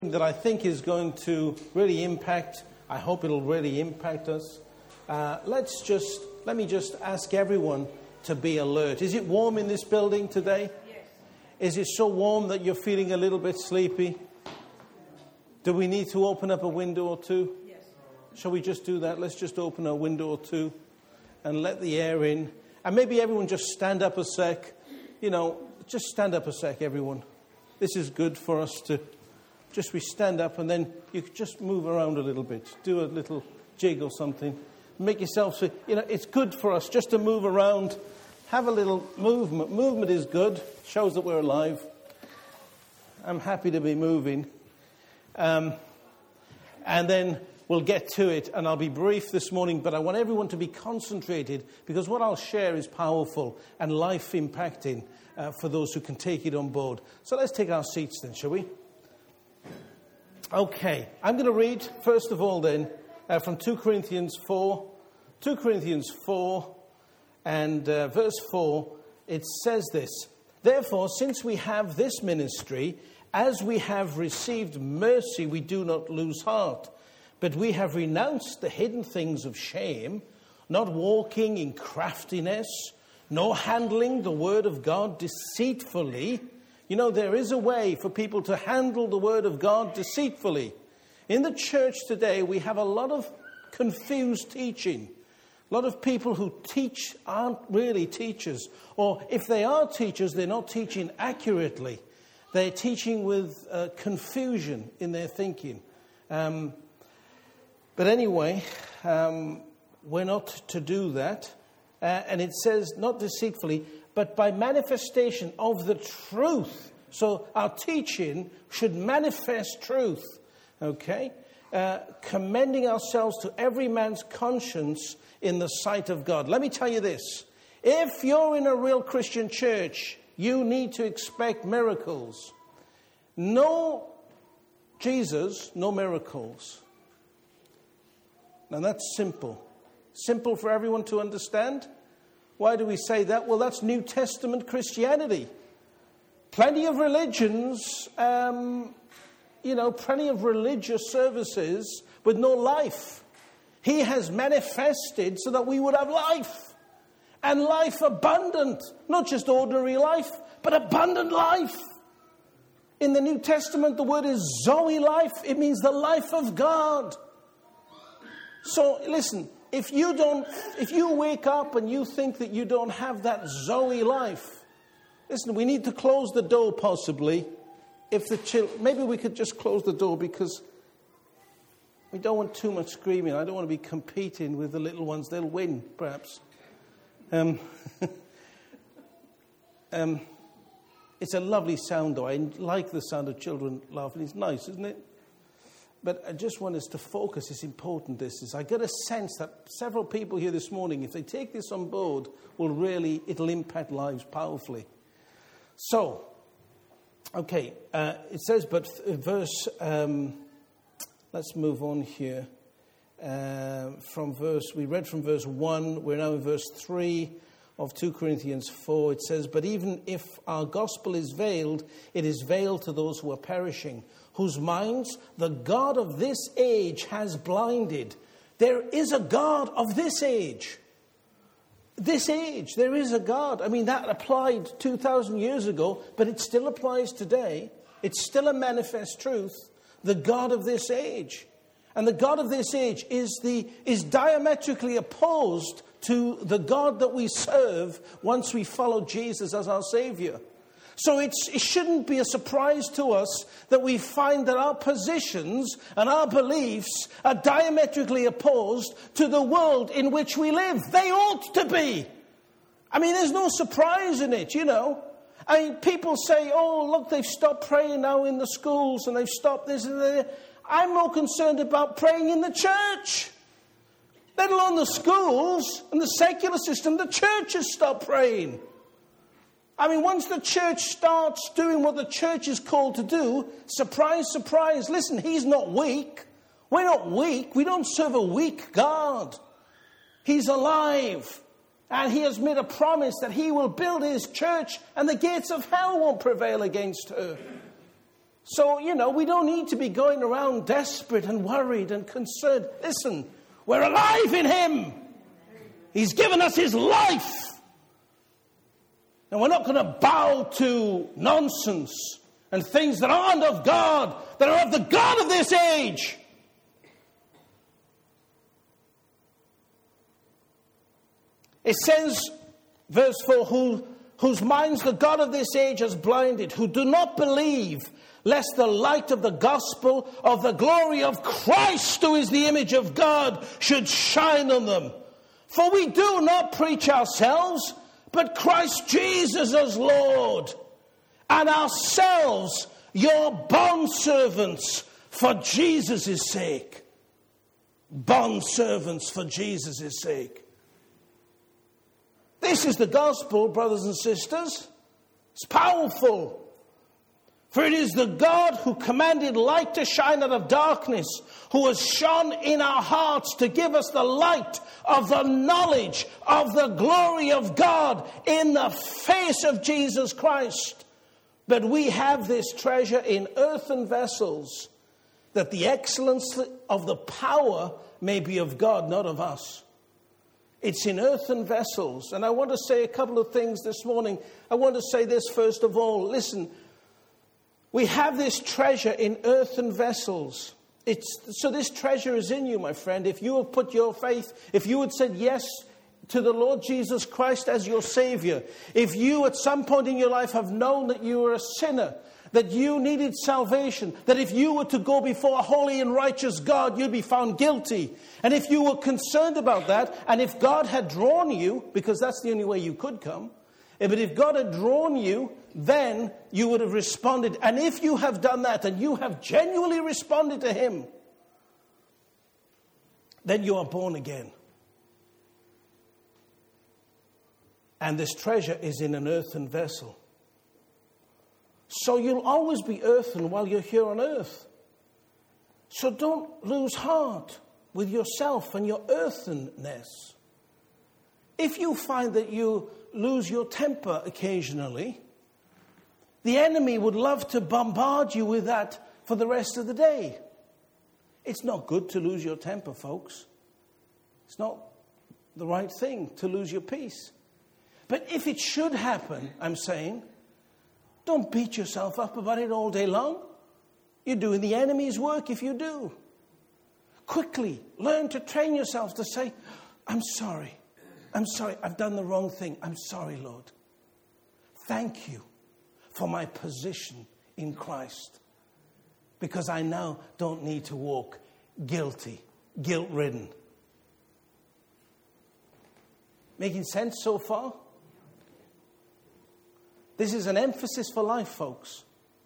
that I think is going to really impact, I hope it'll really impact us. Let me just ask everyone to be alert. Is it warm in this building today? Yes. Is it so warm that you're feeling a little bit sleepy? Do we need to open up a window or two? Yes. Shall we just do that? Let's just open a window or two and let the air in. And maybe everyone just stand up a sec. Just stand up a sec, everyone. This is good for us to we stand up and then you just move around a little bit. Do a little jig or something. Make yourself, it's good for us just to move around. Have a little movement. Movement is good. Shows that we're alive. I'm happy to be moving. And then we'll get to it, and I'll be brief this morning, but I want everyone to be concentrated because what I'll share is powerful and life-impacting for those who can take it on board. So let's take our seats then, shall we? Okay, I'm going to read, first of all then, from 2 Corinthians 4. 2 Corinthians 4 and verse 4, it says this: "Therefore, since we have this ministry, as we have received mercy, we do not lose heart. But we have renounced the hidden things of shame, not walking in craftiness, nor handling the word of God deceitfully." There is a way for people to handle the word of God deceitfully. In the church today, we have a lot of confused teaching. A lot of people who teach aren't really teachers. Or if they are teachers, they're not teaching accurately. They're teaching with confusion in their thinking. But anyway, we're not to do that. And it says, not deceitfully, but by manifestation of the truth. So our teaching should manifest truth. Okay? Commending ourselves to every man's conscience in the sight of God. Let me tell you this. If you're in a real Christian church, you need to expect miracles. No Jesus, no miracles. Now that's simple. Simple for everyone to understand. Why do we say that? Well, that's New Testament Christianity. Plenty of religions, plenty of religious services with no life. He has manifested so that we would have life. And life abundant. Not just ordinary life, but abundant life. In the New Testament, the word is Zoe life. It means the life of God. So, listen, if you wake up and you think that you don't have that Zoe life, listen, we need to close the door possibly. Maybe we could just close the door because we don't want too much screaming. I don't want to be competing with the little ones. They'll win, perhaps. It's a lovely sound, though. I like the sound of children laughing. It's nice, isn't it? But I just want us to focus. It's important, this is. I get a sense that several people here this morning, if they take this on board, it'll impact lives powerfully. So, okay, it says, but verse, let's move on here. We read from verse 1, we're now in verse 3 of 2 Corinthians 4. It says, "But even if our gospel is veiled, it is veiled to those who are perishing, whose minds the God of this age has blinded." There is a God of this age. This age, there is a God. I mean, that applied 2,000 years ago, but it still applies today. It's still a manifest truth. The God of this age. And the God of this age is diametrically opposed to the God that we serve once we follow Jesus as our Savior. So it shouldn't be a surprise to us that we find that our positions and our beliefs are diametrically opposed to the world in which we live. They ought to be. I mean, there's no surprise in it, I mean, people say, oh, look, they've stopped praying now in the schools and they've stopped this and that. I'm more concerned about praying in the church. Let alone the schools and the secular system. The church has stopped praying. I mean, once the church starts doing what the church is called to do, surprise, surprise, listen, he's not weak. We're not weak. We don't serve a weak God. He's alive. And he has made a promise that he will build his church and the gates of hell won't prevail against her. So, we don't need to be going around desperate and worried and concerned. Listen, we're alive in Him. He's given us His life. And we're not going to bow to nonsense and things that aren't of God, that are of the God of this age. It says, verse 4, whose minds the God of this age has blinded, who do not believe, lest the light of the gospel of the glory of Christ, who is the image of God, should shine on them. For we do not preach ourselves, but Christ Jesus as Lord, and ourselves your bondservants for Jesus' sake. Bondservants for Jesus' sake. This is the gospel, brothers and sisters. It's powerful. For it is the God who commanded light to shine out of darkness, who has shone in our hearts to give us the light of the knowledge of the glory of God in the face of Jesus Christ. But we have this treasure in earthen vessels, that the excellence of the power may be of God, not of us. It's in earthen vessels. And I want to say a couple of things this morning. I want to say this first of all. Listen, we have this treasure in earthen vessels. So this treasure is in you, my friend. If you have put your faith, if you had said yes to the Lord Jesus Christ as your Savior, if you at some point in your life have known that you were a sinner, that you needed salvation, that if you were to go before a holy and righteous God, you'd be found guilty. And if you were concerned about that, and if God had drawn you, because that's the only way you could come, but if God had drawn you, then you would have responded. And if you have done that, and you have genuinely responded to Him, then you are born again. And this treasure is in an earthen vessel. So you'll always be earthen while you're here on earth. So don't lose heart with yourself and your earthenness. If you find that you lose your temper occasionally, the enemy would love to bombard you with that for the rest of the day. It's not good to lose your temper, folks. It's not the right thing to lose your peace. But if it should happen, I'm saying, don't beat yourself up about it all day long. You're doing the enemy's work if you do. Quickly learn to train yourself to say, I'm sorry. I'm sorry. I've done the wrong thing. I'm sorry, Lord. Thank you for my position in Christ. Because I now don't need to walk guilty, guilt-ridden. Making sense so far? This is an emphasis for life, folks.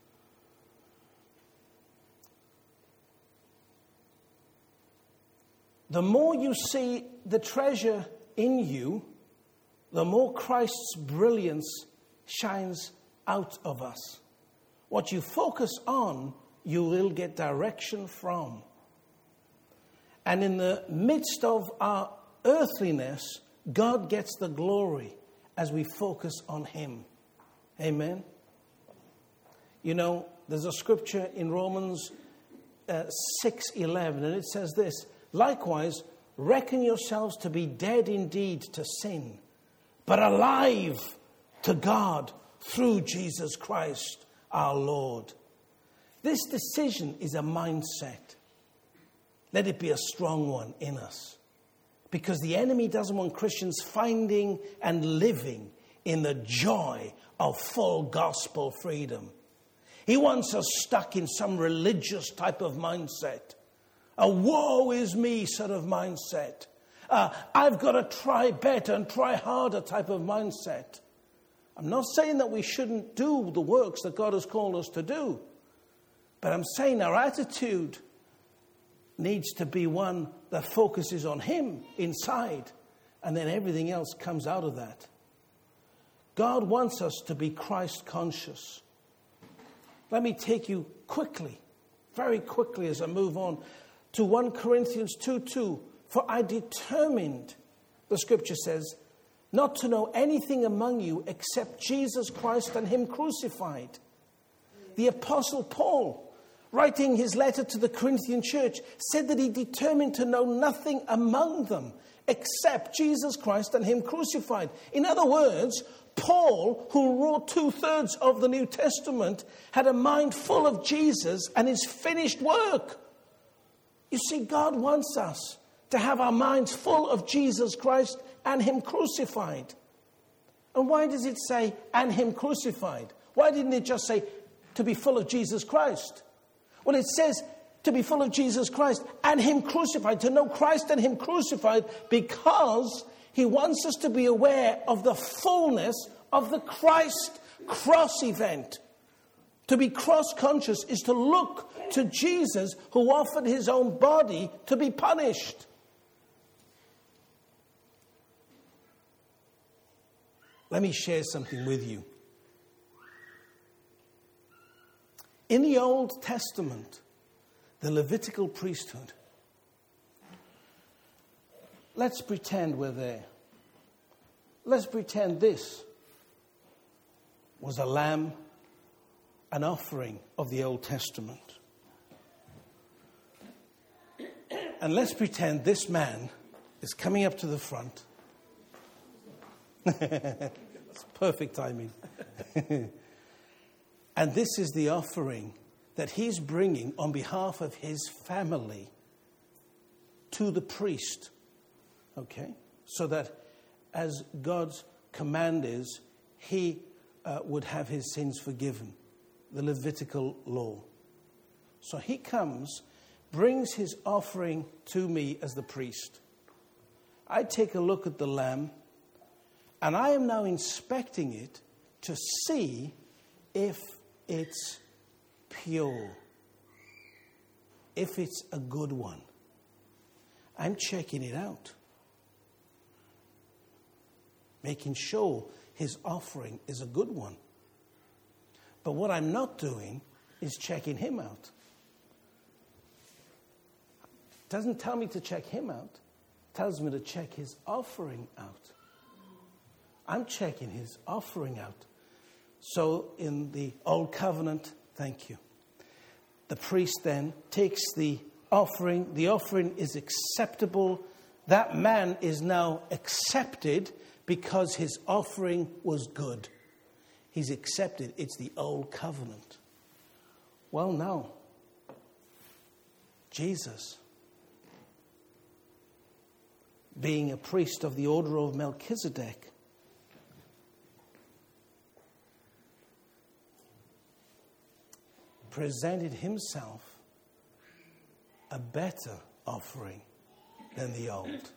The more you see the treasure in you, the more Christ's brilliance shines out of us. What you focus on, you will get direction from. And in the midst of our earthliness, God gets the glory as we focus on Him. Amen. You know, there's a scripture in Romans 6:11, and it says this: likewise, reckon yourselves to be dead indeed to sin, but alive to God through Jesus Christ our Lord. This decision is a mindset. Let it be a strong one in us. Because the enemy doesn't want Christians finding and living in the joy of full gospel freedom. He wants us stuck in some religious type of mindset. A woe is me sort of mindset. I've got to try better and try harder type of mindset. I'm not saying that we shouldn't do the works that God has called us to do. But I'm saying our attitude needs to be one that focuses on Him inside. And then everything else comes out of that. God wants us to be Christ conscious. Let me take you quickly, very quickly as I move on, to 1 Corinthians 2:2. For I determined, the scripture says, not to know anything among you except Jesus Christ and Him crucified. the Apostle Paul, writing his letter to the Corinthian church, said that he determined to know nothing among them except Jesus Christ and him crucified. In other words, Paul, who wrote 2/3 of the New Testament, had a mind full of Jesus and his finished work. You see, God wants us to have our minds full of Jesus Christ and him crucified. And why does it say, and him crucified? Why didn't it just say, to be full of Jesus Christ? Well, it says, to be full of Jesus Christ and him crucified, to know Christ and him crucified, because he wants us to be aware of the fullness of the Christ cross event. To be cross-conscious is to look to Jesus, who offered his own body to be punished. Let me share something with you. In the Old Testament, the Levitical priesthood, let's pretend we're there. Let's pretend this was a lamb, an offering of the Old Testament. And let's pretend this man is coming up to the front. It's perfect timing. And this is the offering that he's bringing on behalf of his family to the priest. Okay? So that as God's command is, he would have his sins forgiven. The Levitical law. So he comes, brings his offering to me as the priest. I take a look at the lamb, and I am now inspecting it to see if it's pure, if it's a good one. I'm checking it out, making sure his offering is a good one. But what I'm not doing is checking him out. It doesn't tell me to check him out. It tells me to check his offering out. I'm checking his offering out. So in the Old Covenant, thank you, the priest then takes the offering. The offering is acceptable. That man is now accepted because his offering was good. He's accepted. It's the Old Covenant. Well, now, Jesus, being a priest of the order of Melchizedek, presented himself a better offering than the old.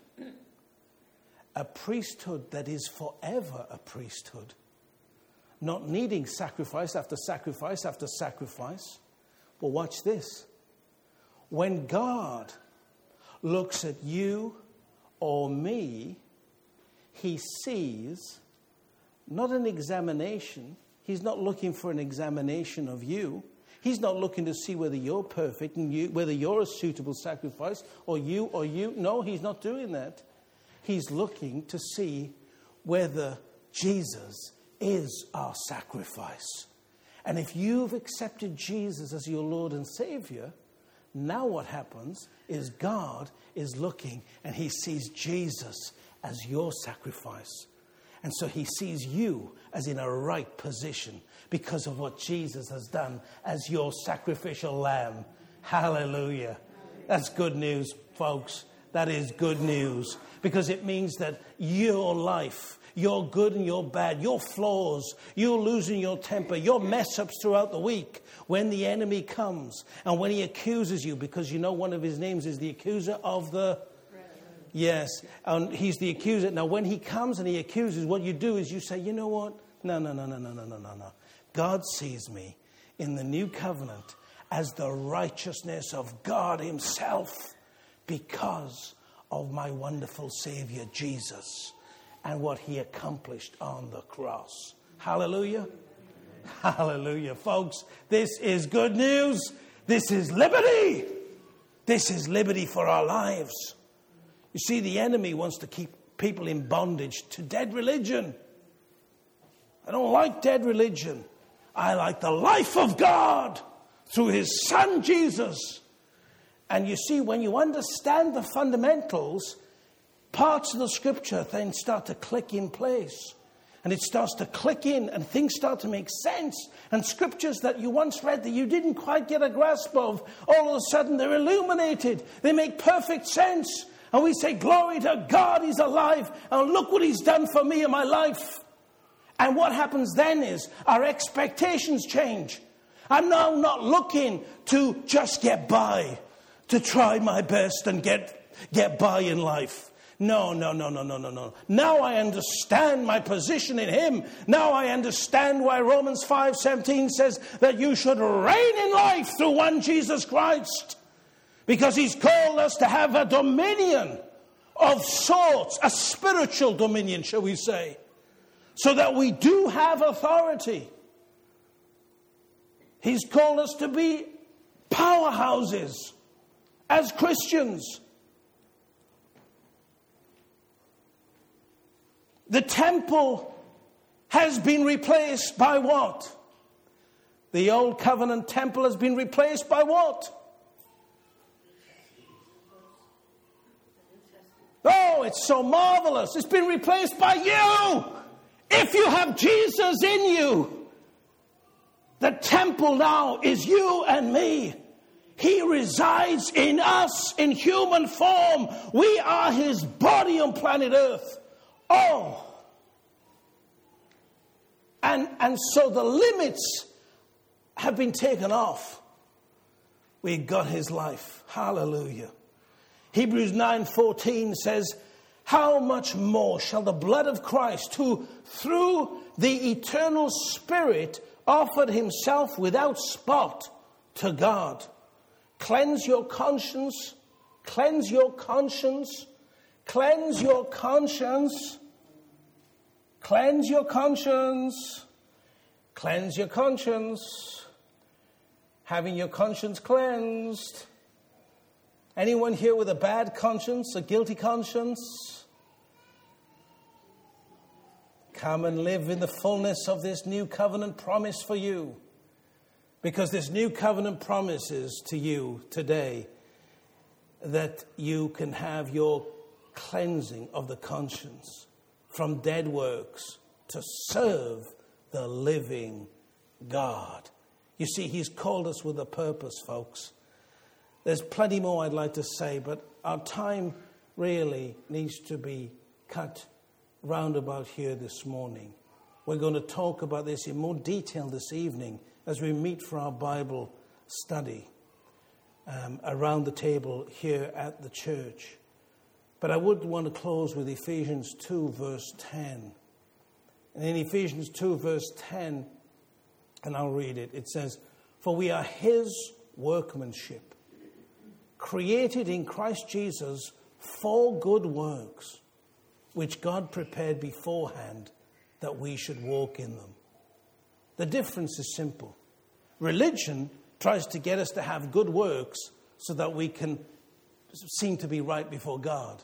A priesthood that is forever a priesthood. Not needing sacrifice after sacrifice after sacrifice. But watch this. When God looks at you or me, he sees not an examination. He's not looking for an examination of you. He's not looking to see whether you're perfect and whether you're a suitable sacrifice or you. No, he's not doing that. He's looking to see whether Jesus is our sacrifice. And if you've accepted Jesus as your Lord and Savior, now what happens is God is looking and he sees Jesus as your sacrifice. And so he sees you as in a right position because of what Jesus has done as your sacrificial lamb. Hallelujah. That's good news, folks. That is good news. Because it means that your life, your good and your bad, your flaws, your losing your temper, your mess-ups throughout the week, when the enemy comes and when he accuses you, because you know one of his names is the accuser of the... Yes, and he's the accuser. Now, when he comes and he accuses, what you do is you say, you know what? No. God sees me in the new covenant as the righteousness of God himself because of my wonderful Savior, Jesus, and what he accomplished on the cross. Hallelujah. Hallelujah. Folks, this is good news. This is liberty. This is liberty for our lives. You see, the enemy wants to keep people in bondage to dead religion. I don't like dead religion. I like the life of God through his Son Jesus. And you see, when you understand the fundamentals, parts of the scripture then start to click in place. And it starts to click in and things start to make sense. And scriptures that you once read that you didn't quite get a grasp of, all of a sudden they're illuminated. They make perfect sense. And we say, glory to God, he's alive. And look what he's done for me in my life. And what happens then is our expectations change. I'm now not looking to just get by, to try my best and get by in life. No. Now I understand my position in him. Now I understand why Romans 5:17 says that you should reign in life through one Jesus Christ. Because he's called us to have a dominion of sorts, a spiritual dominion, shall we say. So that we do have authority. He's called us to be powerhouses as Christians. The temple has been replaced by what? The old covenant temple has been replaced by what? Oh, it's so marvelous. It's been replaced by you. If you have Jesus in you, the temple now is you and me. He resides in us in human form. We are his body on planet Earth. Oh. And so the limits have been taken off. We got his life. Hallelujah. Hebrews 9:14 says, how much more shall the blood of Christ, who through the eternal Spirit offered himself without spot to God, cleanse your conscience, cleanse your conscience, cleanse your conscience, cleanse your conscience, cleanse your conscience, having your conscience cleansed. Anyone here with a bad conscience, a guilty conscience? Come and live in the fullness of this new covenant promise for you. Because this new covenant promises to you today that you can have your cleansing of the conscience from dead works to serve the living God. You see, he's called us with a purpose, folks. There's plenty more I'd like to say, but our time really needs to be cut roundabout here this morning. We're going to talk about this in more detail this evening as we meet for our Bible study around the table here at the church. But I would want to close with Ephesians 2 verse 10. And in Ephesians 2 verse 10, and I'll read it, it says, for we are his workmanship, created in Christ Jesus for good works, which God prepared beforehand that we should walk in them. The difference is simple. Religion tries to get us to have good works so that we can seem to be right before God.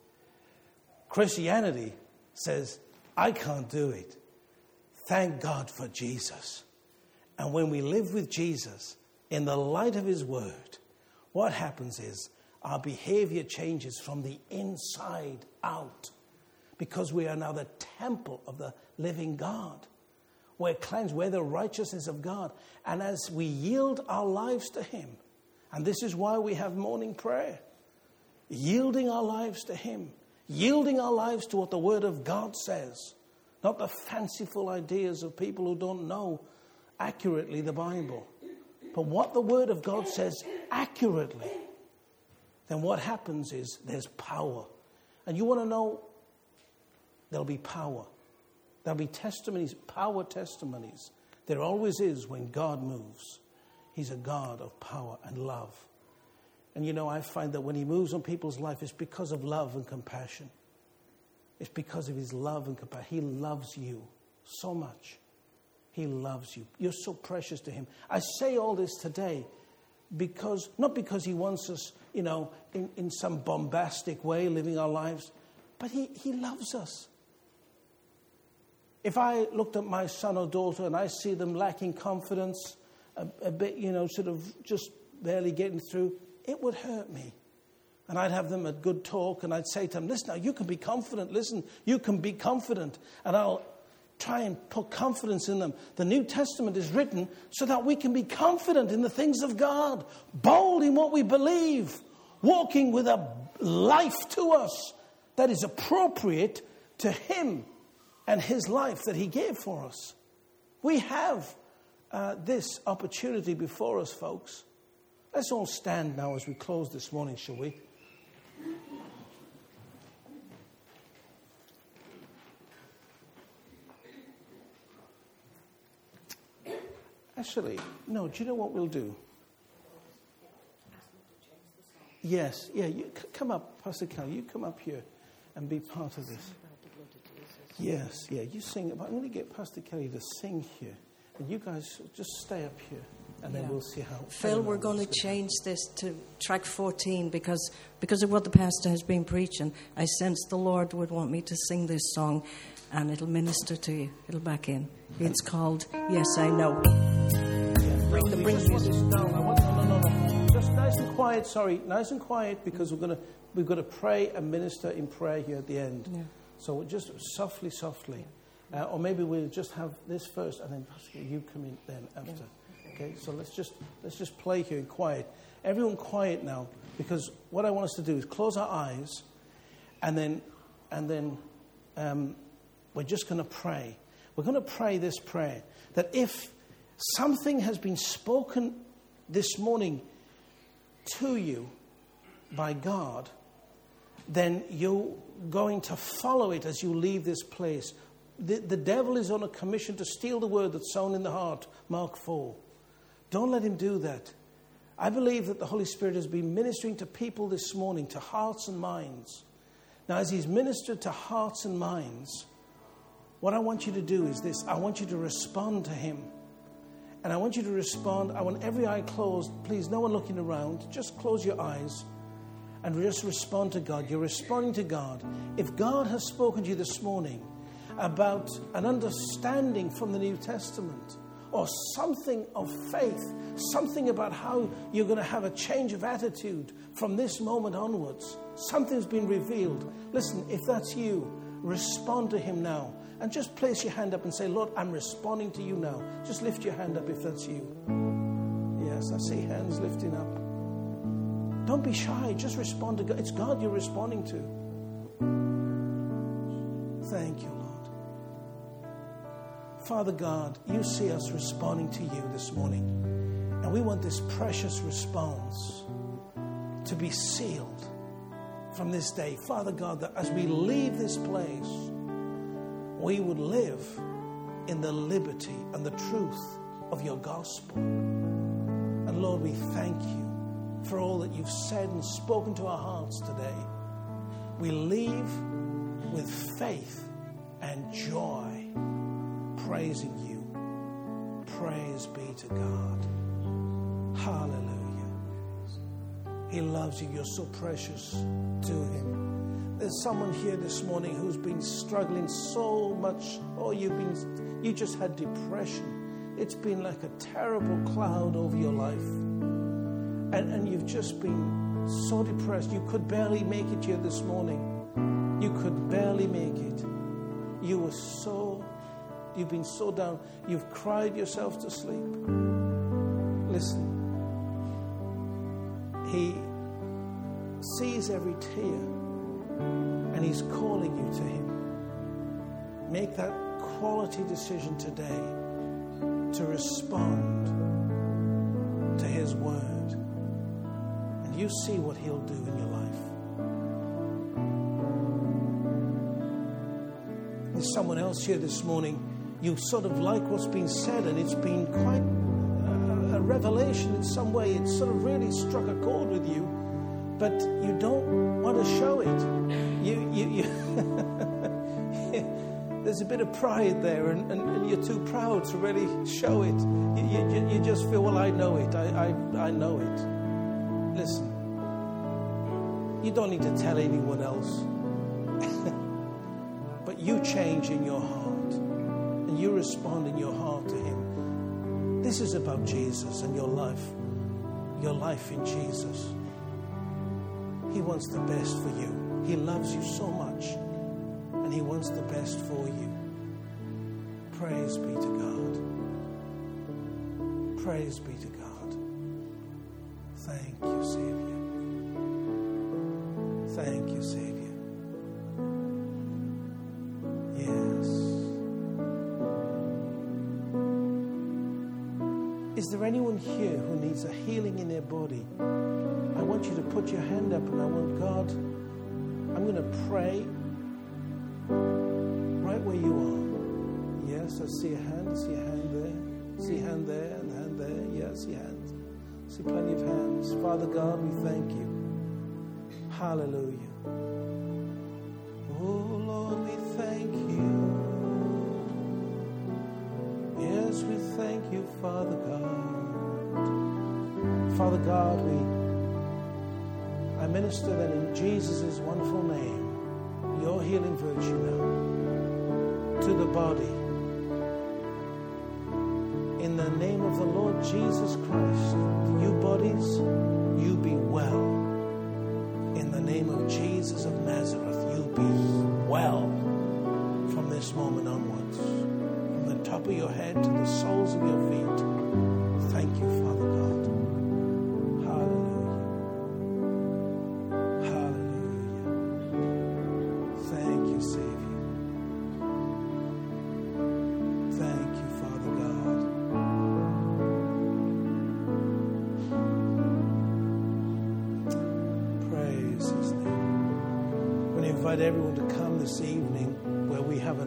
Christianity says, I can't do it. Thank God for Jesus. And when we live with Jesus in the light of his word, what happens is our behavior changes from the inside out, because we are now the temple of the living God. We're cleansed. We're the righteousness of God. And as we yield our lives to him, and this is why we have morning prayer, yielding our lives to him, yielding our lives to what the word of God says, not the fanciful ideas of people who don't know accurately the Bible, but what the word of God says accurately, then what happens is there's power. And you want to know, there'll be power. There'll be testimonies, power testimonies. There always is when God moves. He's a God of power and love. And you know, I find that when he moves on people's life, it's because of love and compassion. It's because of his love and compassion. He loves you so much. He loves you. You're so precious to him. I say all this today because, not because he wants us, you know, in some bombastic way living our lives, but he loves us. If I looked at my son or daughter and I see them lacking confidence, a bit, sort of just barely getting through, it would hurt me. And I'd have them a good talk and I'd say to them, listen, now you can be confident. Listen, you can be confident. And I'll try and put confidence in them. The New Testament is written so that we can be confident in the things of God, bold in what we believe, walking with a life to us that is appropriate to Him and His life that He gave for us. We have this opportunity before us, folks. Let's all stand now as we close this morning, shall we? Actually, no, do you know what we'll do? Yes, yeah, you come up, Pastor Kelly, you come up here and be part of this. Yes, yeah, you sing. I'm going to get Pastor Kelly to sing here. And you guys just stay up here and then we'll see how... Phil, we're going to change this to track 14 because of what the pastor has been preaching. I sense the Lord would want me to sing this song and it'll minister to you. It'll back in. It's called Yes, I Know. Bring the music down. No. Just nice and quiet, nice and quiet because we've got to pray and minister in prayer here at the end. Yeah. So we'll just softly. Or maybe we'll just have this first and then Pastor, you come in then after. Yeah. Okay, so let's just play here in quiet. Everyone quiet now, because what I want us to do is close our eyes and then we're just going to pray. We're going to pray this prayer that if something has been spoken this morning to you by God, then you're going to follow it as you leave this place. The devil is on a commission to steal the word that's sown in the heart, Mark 4. Don't let him do that. I believe that the Holy Spirit has been ministering to people this morning, to hearts and minds. Now, as He's ministered to hearts and minds, what I want you to do is this. I want you to respond to Him. And I want you to respond. I want every eye closed. Please, no one looking around. Just close your eyes and just respond to God. You're responding to God. If God has spoken to you this morning about an understanding from the New Testament or something of faith, something about how you're going to have a change of attitude from this moment onwards, something's been revealed. Listen, if that's you, respond to Him now. And just place your hand up and say, Lord, I'm responding to you now. Just lift your hand up if that's you. Yes, I see hands lifting up. Don't be shy. Just respond to God. It's God you're responding to. Thank you, Lord. Father God, you see us responding to you this morning. And we want this precious response to be sealed from this day. Father God, that as we leave this place, we would live in the liberty and the truth of your gospel. And Lord, we thank you for all that you've said and spoken to our hearts today. We leave with faith and joy, praising you. Praise be to God. Hallelujah. He loves you. You're so precious to Him. There's someone here this morning who's been struggling so much. Oh, you just had depression. It's been like a terrible cloud over your life. And you've just been so depressed. You could barely make it here this morning. You could barely make it. You've been so down. You've cried yourself to sleep. Listen. He sees every tear. And He's calling you to Him. Make that quality decision today to respond to His word. And you see what He'll do in your life. There's someone else here this morning. You sort of like what's been said, and it's been quite a revelation in some way. It's sort of really struck a chord with you. But you don't want to show it. You there's a bit of pride there, and you're too proud to really show it. You just feel, well, I know it. I know it. Listen, you don't need to tell anyone else. But you change in your heart. and you respond in your heart to Him. This is about Jesus and your life in Jesus. He wants the best for you. He loves you so much, and He wants the best for you. Praise be to God. Praise be to God. Thank you, Savior. Thank you, Savior. Yes. Is there anyone here who needs a healing in their body? I want you to put your hand up, and I want God, I'm going to pray right where you are. Yes, I see a hand. I see a hand there. I see a hand there and a hand there. Yes, I see a hand. I see plenty of hands. Father God, we thank you. Hallelujah. Oh Lord, we thank you. Yes, we thank you, Father God. Father God, I minister that in Jesus' wonderful name, your healing virtue now to the body. In the name of the Lord Jesus Christ, you bodies, you be well. In the name of Jesus of Nazareth, you be well from this moment onwards. From the top of your head to the soles of your feet. Thank you, Father God. Hallelujah. Hallelujah. Thank you, Savior. Thank you, Father God. Praise His name. I'm going to invite everyone to come this evening where we have a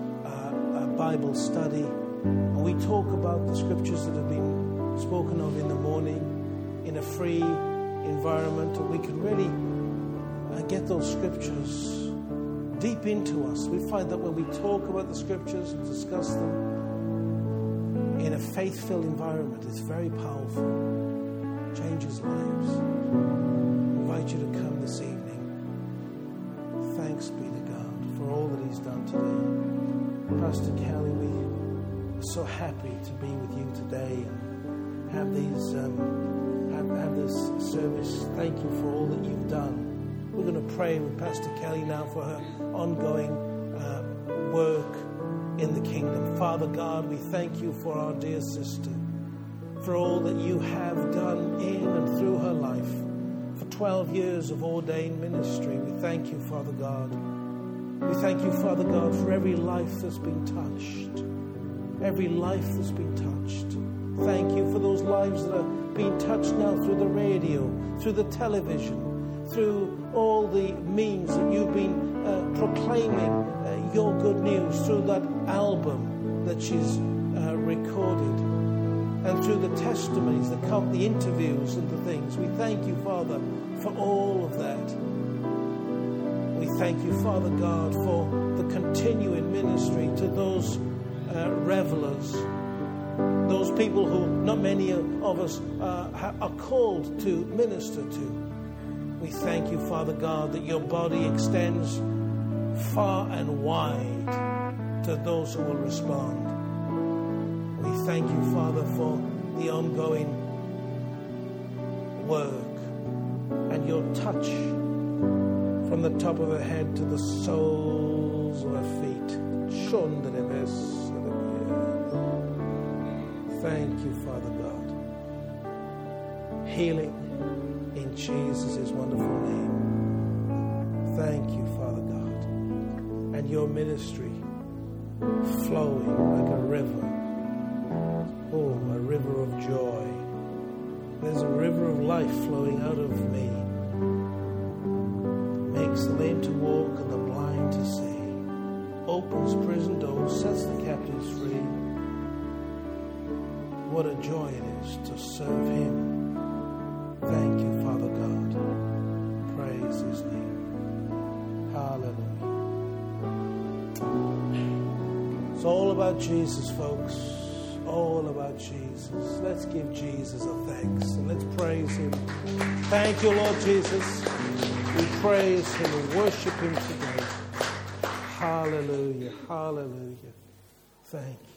Bible study, and we talk about the scriptures that have been spoken of in the morning in a free environment, and we can really get those scriptures deep into us. We find that when we talk about the scriptures and discuss them in a faith-filled environment, it's very powerful. It changes lives. I invite you to come this evening. Thanks be to God for all that He's done today. Pastor Kelly, we are so happy to be with you today and have these have this service. Thank you for all that you've done. We're going to pray with Pastor Kelly now for her ongoing work in the kingdom. Father God, we thank you for our dear sister, for all that you have done in and through her life, for 12 years of ordained ministry. We thank you, Father God. We thank you, Father God, for every life that's been touched. Every life that's been touched. Thank you for those lives that are being touched now through the radio, through the television, through all the means that you've been proclaiming your good news, through that album that she's recorded, and through the testimonies that come, the interviews and the things. We thank you, Father, for all of that. We thank you, Father God, for the continuing ministry to those revelers, those people who not many of us are called to minister to. We thank you, Father God, that your body extends far and wide to those who will respond. We thank you, Father, for the ongoing work and your touch from the top of her head to the soles of her feet. Thank you, Father God. Healing in Jesus' wonderful name. Thank you, Father God. And your ministry flowing like a river. Oh, a river of joy. There's a river of life flowing out of me. Makes the lame to walk and the blind to see. Opens prison doors, sets the captives free. What a joy it is to serve Him. Thank you, Father God. Praise His name. Hallelujah. It's all about Jesus, folks. All about Jesus. Let's give Jesus a thanks and let's praise Him. Thank you, Lord Jesus. We praise Him and worship Him today. Hallelujah. Hallelujah. Thank you.